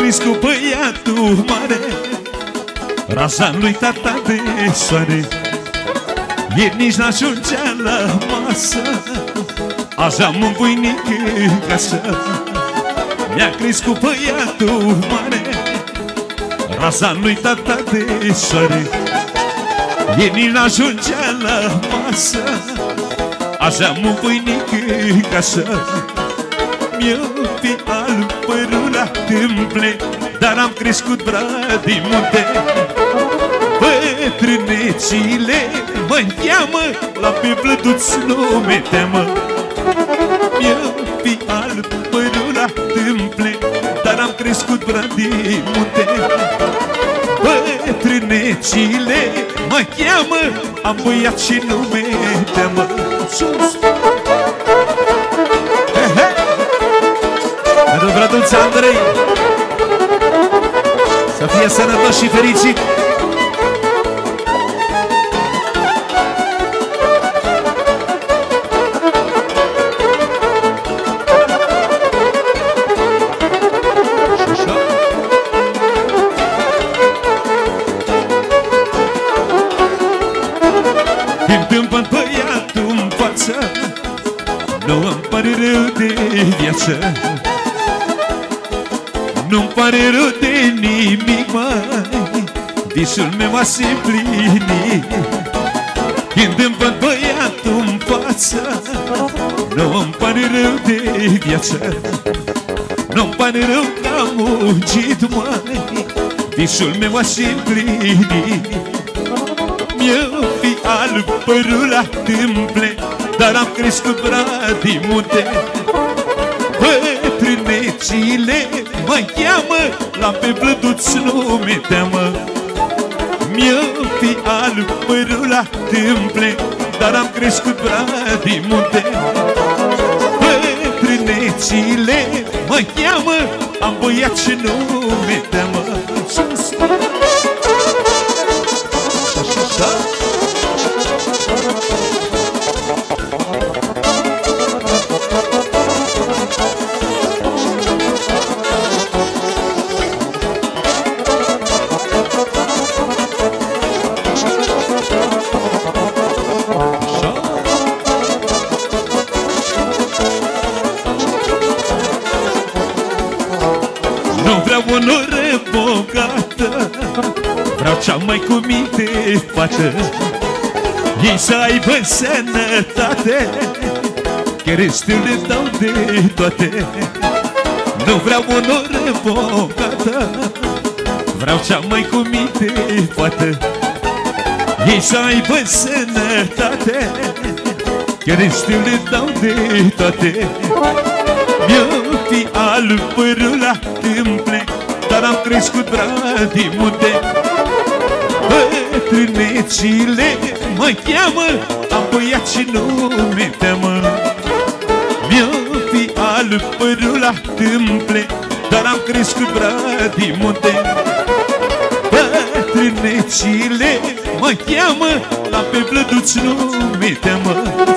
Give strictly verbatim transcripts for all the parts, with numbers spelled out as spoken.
crescut băiatul mare, raza lui tata de soare. Ieri nici n-ajungea la masă, azi am un voinic în casă. Mi-a crescut băiatul mare, raza lui tata de soare. Ieri nici n-ajungea la masă, azi am un voinic în casă. Mi-o fi alb părul la tâmple, dar am crescut brad din munte. Bătrânecile mă cheamă, la pe blăduț nu mi-e teamă. Mi-o fi alb părul la tâmple, dar am crescut brad din munte. Bătrânecile mă cheamă, am băiat și nu mi-e teamă. Sus! Pentru brăduț Andrei, să fie sănătos și fericit. Întâmplă băiatul în față, nu îmi pare rău de viață. Nu-mi pare rău de nimic, mai visul meu a se împlinit. Când îmi văd băiatul în față, nu-mi pare rău de viață. Nu-mi pare rău că am muncit, mai visul meu a se împlinit. Mi-o fi alb părul la tâmple, dar am crescut brad din munte. Bătrânecile mă cheamă, la pe blăduț nu mi-e teamă. Mi-o fi alb părul la tâmple, dar am crescut brad din munte. Bătrânecile mă cheamă, am băiat și nu mi-e teamă. Sus! Nu vreau onoră bogată, vreau cea mai cu minte fată. Ei să aibă sănătate, că restul le dau de toate. Nu vreau onoră bogată, vreau cea mai cu minte fată. Ei să aibă sănătate, că restul le dau de toate. Mi-o fi alb părul la tâmple, dar am crescut brad din munte. Bătrânecile mă cheamă, am băiat și nu mi-e teamă. Mi-o fi alb părul la tâmple, dar am crescut brad din munte. Bătrânecile mă cheamă, la pe blăduț nu mi-e teamă.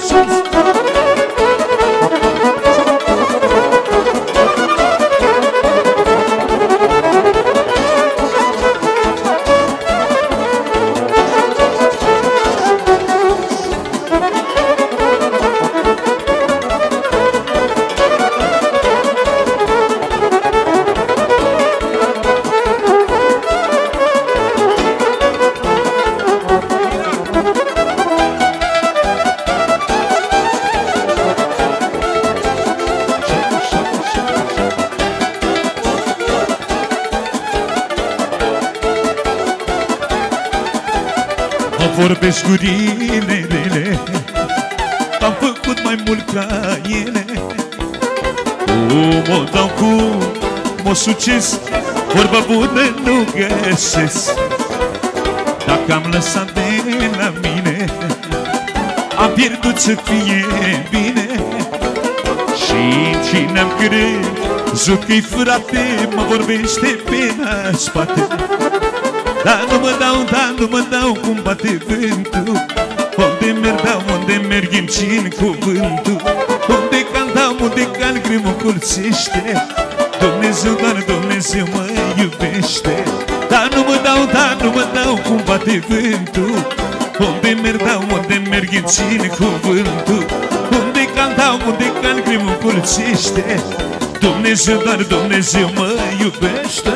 Vorbesc cu rinelele, am făcut mai mult ca ele. Cum o dau, cum o succes, vorba bună nu găsesc. Dacă am lăsat de la mine, am pierdut să fie bine. Și cine am crezut că-i frate, mă vorbește pe spate. Dar nu mă dau, dar nu mă dau cum bate vântul. Unde merg, dau, unde merg, îmi țin cuvântul. Unde can, dau, unde can, greu mă curțește. Dumnezeu, doar Dumnezeu mă iubește. Dar nu mă dau, dar nu mă dau cum bate vântul. Unde merg dau, unde merg îmi ține cuvântul. Unde cantau, unde can greu mă curățește. Dumnezeu, doar Dumnezeu mă iubește.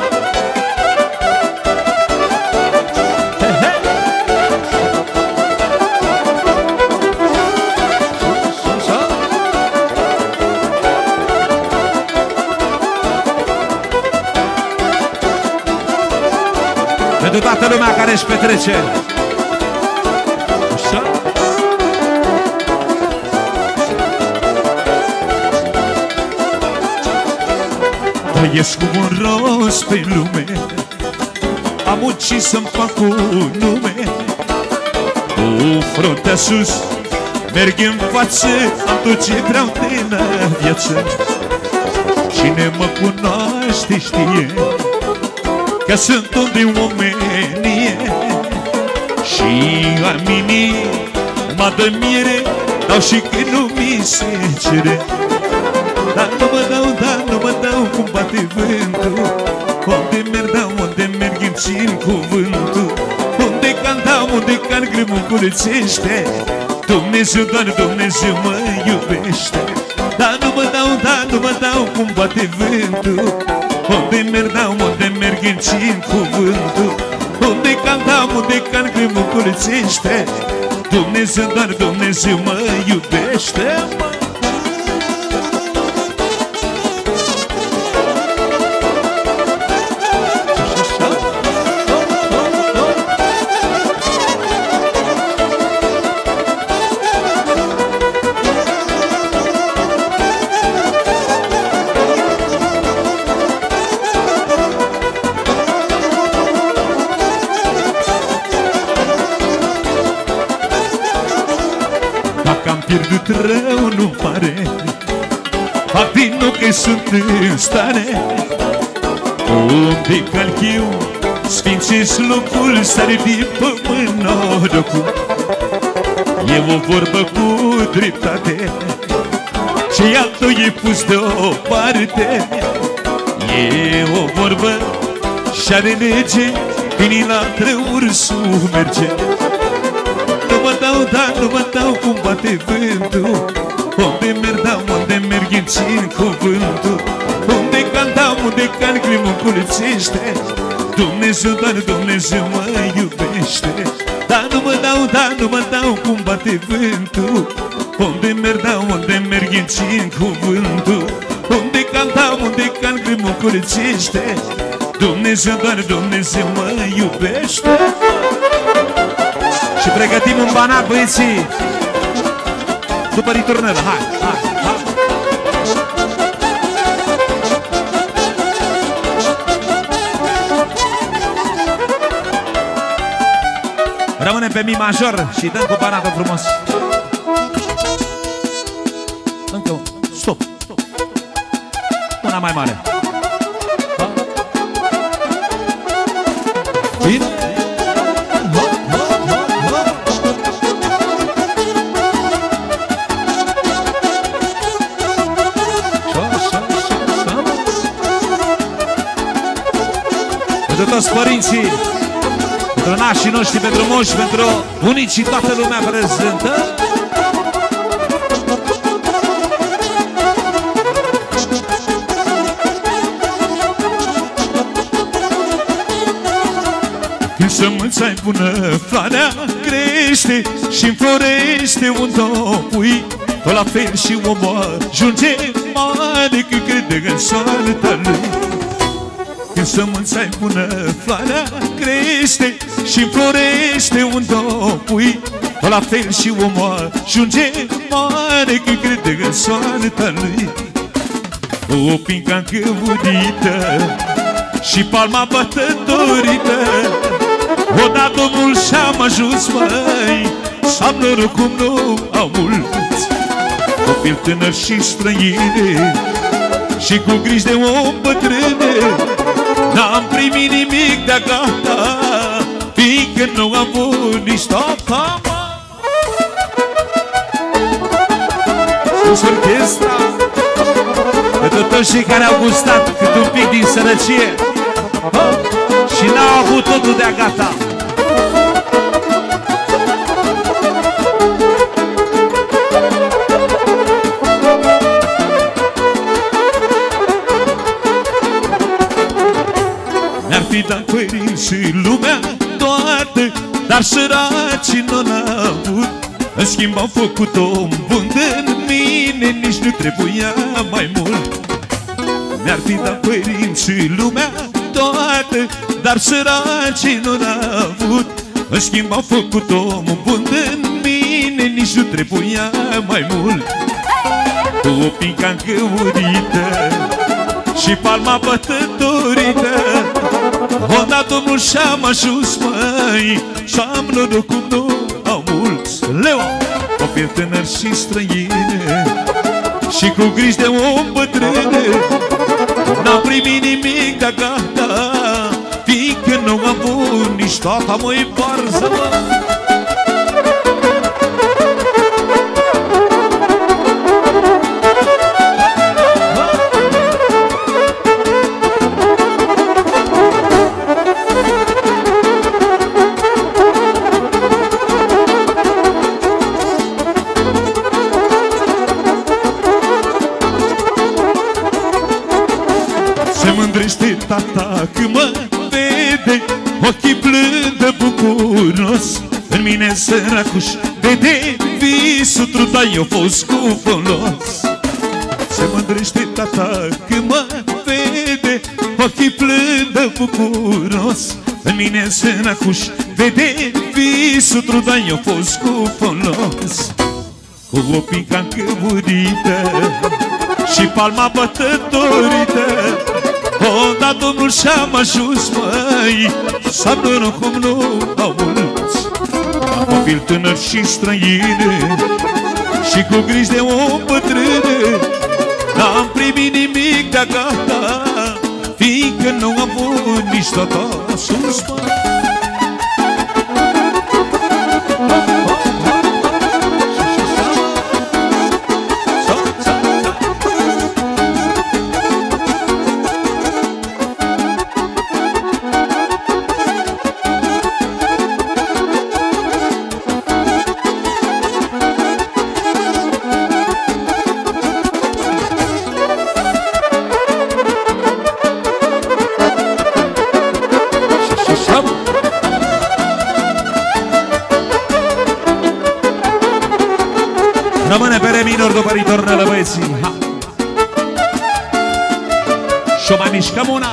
Pentru toată lumea care își petrece. Așa? Trăiesc cu un rost pe lume, am muncit să-mi fac un nume. Cu fruntea sus, merg în față, am tot ce vreau de la viață. Cine mă cunoaște știe că sunt om de omenie. Și am inima de miere, dau și când nu mi se cere. Dar nu mă dau, dar nu mă dau cum bate vântul. Unde merg dau, unde merg îmi țin cuvântul. Unde cantau, unde can greu mă curățește. Dumnezeu, doar Dumnezeu mă iubește. Dar nu mă dau, dar nu mă dau cum bate vântul. Unde merg dau, unde merg îmi țin cuvântul. Unde cantau, unde can greu mă curățește. Dumnezeu, doar Dumnezeu mă iubește. Pierdut rău, nu pare. Fac din nou că sunt în stare. Unde calc eu, sfințesc locul, sare din pământ norocul. E o vorbă cu dreptate, ce altul e pus deoparte. E o vorbă și-are lege, vini la trăuri submerge. Nu mă dau, dar nu mă dau cum bate vântul. Unde merg dau, unde merg îmi țin cuvântul. Unde cantau, unde can greu mă curățește. Dumnezeu, doar Dumnezeu mă iubește. Dar nu mă dau, dar nu mă dau cum bate vântul. Unde merg dau, unde merg îmi țin cuvântul. Unde cantau, unde can greu mă curățește. Dumnezeu, doar Dumnezeu mă iubește. Și pregătim un banat, băieții. După riturnelă, hai, hai, hai. Rămânem pe mi major și dăm cu banatul frumos. Încă un, stop, stop. Una mai mare. Bine? Pentru toți părinții, pentru nașii noștri, pentru moși, pentru bunicii, toată lumea prezentă. Când sămânța-i bună, floarea crește și înflorește un topui. Tot la fel și omul ajunge mare când crede în soarta lui. Când sămânța-i bună, floarea crește și înflorește un topui. Tot la fel și omul ajunge mare când crede în soarta lui. O pinca încăvudită și palma bătătorită, odată omul și-am ajuns, măi, și-am noroc cum nu au mulți. Copil tânăr și străine și cu griji de om bătrâne, n-am primit nimic de-a gata, fiindcă nu am avut nici tata. Sus orchestra, pentru toți cei care au gustat cât un pic din sărăcie, Și n-au avut totul de-a gata. Mi-ar fi dat părinți și lumea toată, dar săracii nu n-au avut. În schimb au făcut om bun de mine, nici nu trebuia mai mult. Mi-ar fi dat părinți și lumea toată, dar săracii nu n-au avut. În schimb au făcut om bun de mine, nici nu trebuia mai mult. Cu o pica încăurită și palma bătătorită, o dat Domnul și-am ajuns, măi, și-am noroc cum nu au mulți. Leo, copil tânăr și străine, și cu griji de om bătrâne, n-am primit nimic de gata, fiindcă nu am avut nici tata, măi, varză, mă. Tata când mă vede, ochii plâng de bucuros. În mine săracuș vede visul, truda i-a fost cu folos. Se mândrește tata când mă vede, ochii plâng de bucuros. În mine săracuș vede visul, truda i-a fost cu folos. Cu o pica încămurită și palma bătătorită, o dat Domnul și-am ajuns, măi, să-am noroc cum nu au mulți. Am copil tânăr și străine, și cu griji de om bătrâne, n-am primit nimic de-a gata, fiindcă nu am avut nici tata sus, măi. Rămâne pe re minor după ritornele băieții. Și-o mai mișcăm una.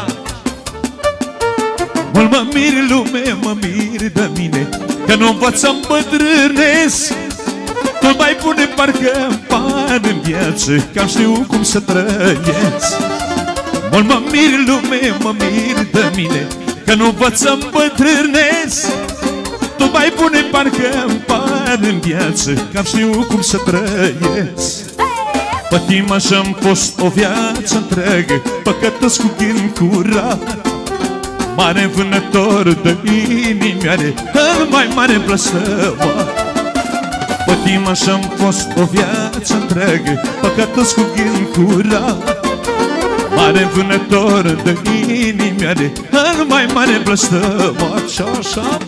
Mult mă mir lume, mă mir de mine, că nu învăț să îmbătrânesc. Tu mai pune parcă bani în viață, că am știut cum să trăiesc. Mult mă mir lume, mă mir de mine, că nu învăț să îmbătrânesc. Tu mai pune parcă bani în viață, că am știut cum să trăiesc. Pătima și-am fost o viață întreagă, păcătos cu ghin curat. Mare vânător de inimioare, îl mai mare blăstămat. Pătima și-am fost o viață întreagă, păcătos cu ghin curat. Mare vânător de inimioare, îl mai mare blăstămat. Și așa,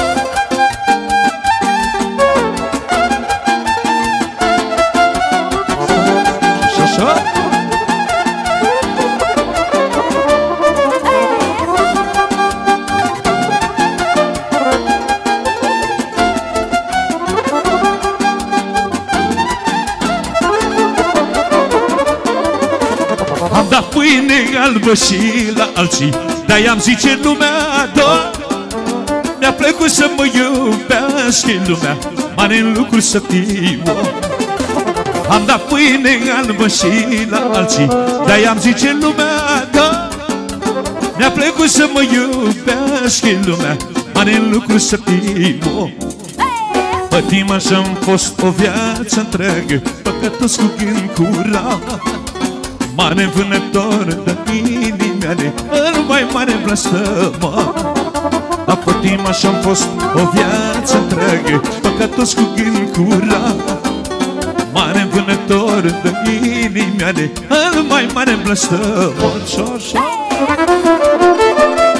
am dat pâine albă și la alții, dar i-am zice lumea, da, mi-a plăcut să mă iubească lumea, mare lucru să fiu. Am dat pâine albă și la alții, dar i-am zice lumea, da, mi-a plăcut să mă iubească lumea, mare lucru să fiu. Pătima și-am fost o viață întreagă, păcătos cu gând curat. Mare vânător de inimioare, îl mai mare blăstămat. La pătima și-am fost o viață întreagă, păcătos cu gând curat. Mare vânător de inimioare, îl mai mare blăstămat. Și așa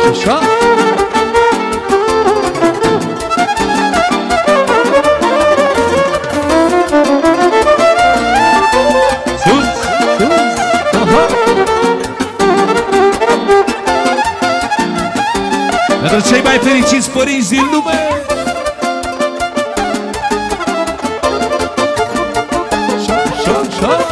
Așa. Sus, sus, aha. Pentru cei mai fericiți părinți din lume. Așa, așa, așa.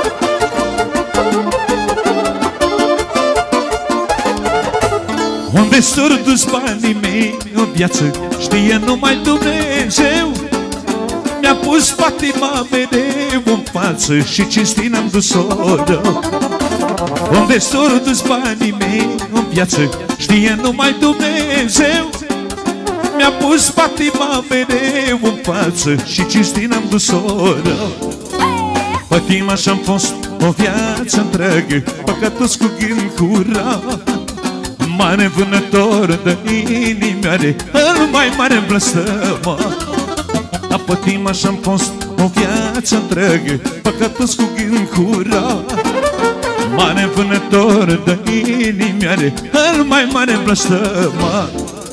Unde s-or dus banii mei în viață, știe numai Dumnezeu. Mi-a pus patima mereu în față și cinstit n-am dus-o rău. Unde s-or dus banii mei în viață, știe numai Dumnezeu. Mi-a pus patima mereu în față și cinstit n-am dus-o rău. Patima și-am fost o viață întreagă, păcătos cu gând curat. Mare vânător de inimioare, îl mai mare blăstămat. La pătima și-am fost o viață întreagă, păcătos cu gând curat. Mare vânător de inimioare, îl mai mare blăstămat.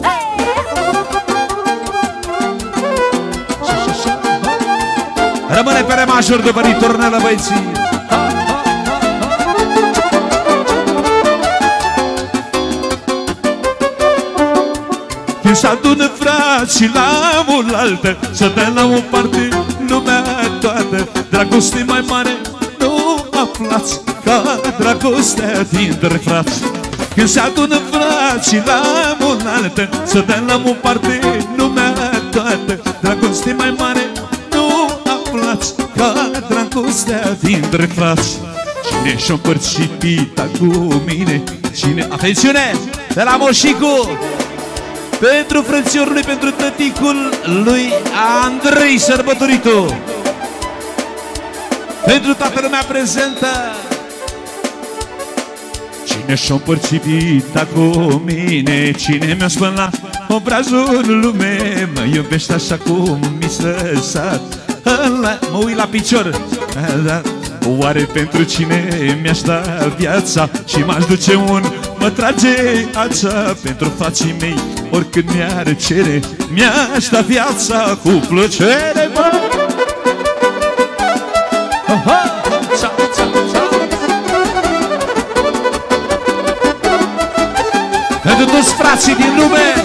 Rămâne pe remajuri după ritornelă, băieții. Când s-adună frații la oaltă, să dă la o parte lumea toată. Dragoste mai mare nu aflați ca dragostea dintre frați. Când s-adună frații la oaltă, să dă la o parte lumea toată. Dragoste mai mare nu aflați ca dragostea dintre frați. Cine și-o împărțit pita cu mine, cine... Atențiune! De la Moșicu! Pentru frățiorul lui, pentru tăticul lui Andrei Sărbătoritu. Pentru toată lumea prezentă. Cine și-o împărțit pita cu mine, cine mi-a spălat obrazul lume, mă iubește așa cum mi s-a lăsat. Mă uit la picior. Oare pentru cine mi-aș da viața și m-aș duce un mă trage ața? Pentru frații mei, oricând mi-ar cere, mi-aș da viața cu plăcere, mă. Pentru toți frații din lume.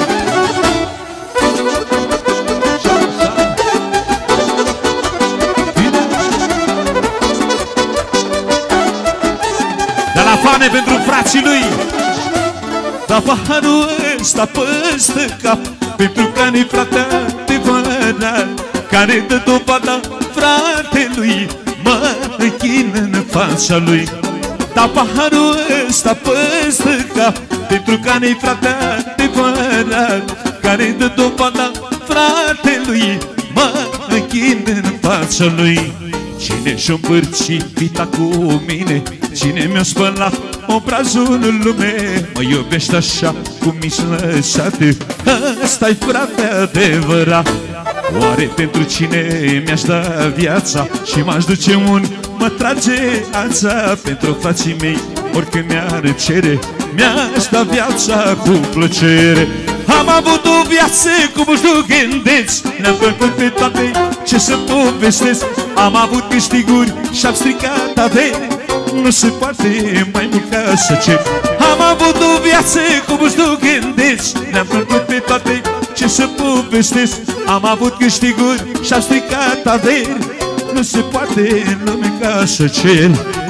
Fane pentru frații lui. Da paharul ăsta păstă cap, pentru care-i fratea adevărat, care dă dovada fratelui, mă închin în fața lui. Da paharul ăsta păstă cap, pentru care-i fratea adevărat, care dă dovada fratelui, mă închin în fața lui. Cine și-o împărțit vita cu mine, cine mi-a spălat obrazul în lume, mă iubește așa cum mi-s lăsate, ăsta-i frate adevărat. Oare pentru cine mi-aș da viața și m-aș duce un mă trage ața? Pentru frații mei, oricând mi-ar cere, mi-aș da viața cu plăcere. Am avut o viață cum își nu gândeți, ne-am făcut pe toate ce să povestesc. Am avut câștiguri și-am stricat avere, nu se poate mai mult ca să cer. Am avut o viață cum își nu gândeți, ne-am făcut pe toate ce să povestesc. Am avut câștiguri și-am stricat avere, nu se poate în lume ca să cer.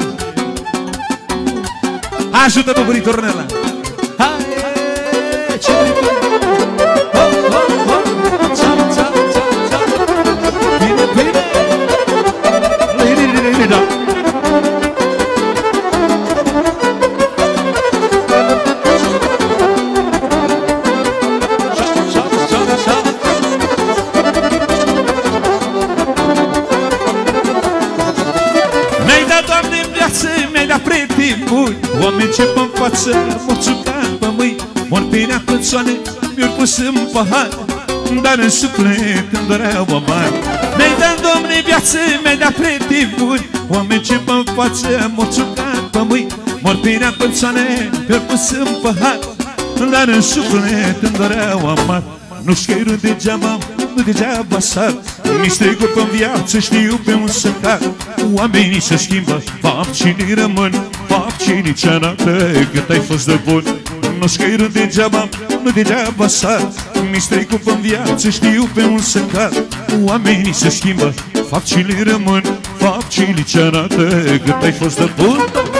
Ajută-mă, Buritornela! Hai! Ce oameni ce pe-n față, morțucat pe mâini, mor pe nea pățoane, mi-or pus în pahar, dar în suflet îmi doreau amar. Mi-ai dat, Doamne, viață, mi-ai dat pretivuri, oameni ce pe-n față, morțucat pe mâini, mor pe nea pățoane, mi-or pus în pahar, dar în suflet îmi doreau amar. Nu știu degeaba, nu degeaba sar. Mi strecul pe-n viață, știu pe un să car. Oamenii se schimbă, fapcini rămân, fapcini ce arată cât ai fost de bun. Nu știu degeaba, nu degeaba sar. Mi strecul pe-n viață, știu pe un să car. Oamenii se schimbă, fapcini rămân, fapcini ce arată cât ai fost de bun.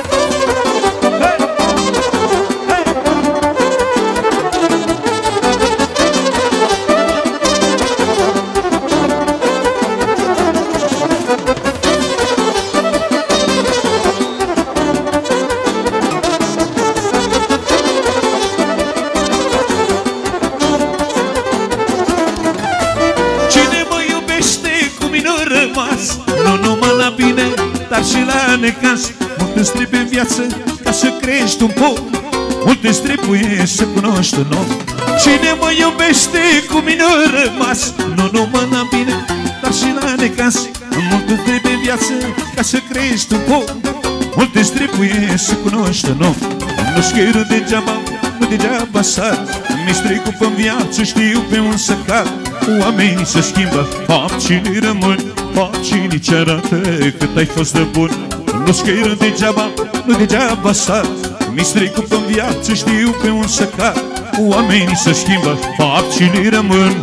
Nu numai la bine, dar și la necaz. Multe-ți trebuie în viață ca să crești un pom. Multe-ți trebuie să cunoști un om. Cine mă iubește cu mine a rămas. Nu numai la bine, dar și la necaz. Multe-ți trebuie în viață ca să crești un pom. Multe-ți trebuie să cunoști un om. Nu știu degeaba, nu degeaba sar. Mi strecul pe-n viață, știu pe un să car. Oamenii se schimbă, fapcini rămân, fapcini ce arată cât ai fost de bun. Nu știu degeaba, nu degeaba sar. Mi strecul pe-n viață, știu pe un să car. Oamenii se schimbă, fapcini rămân,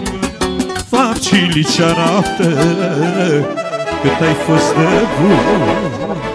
fapcini ce arată cât ai fost de bun.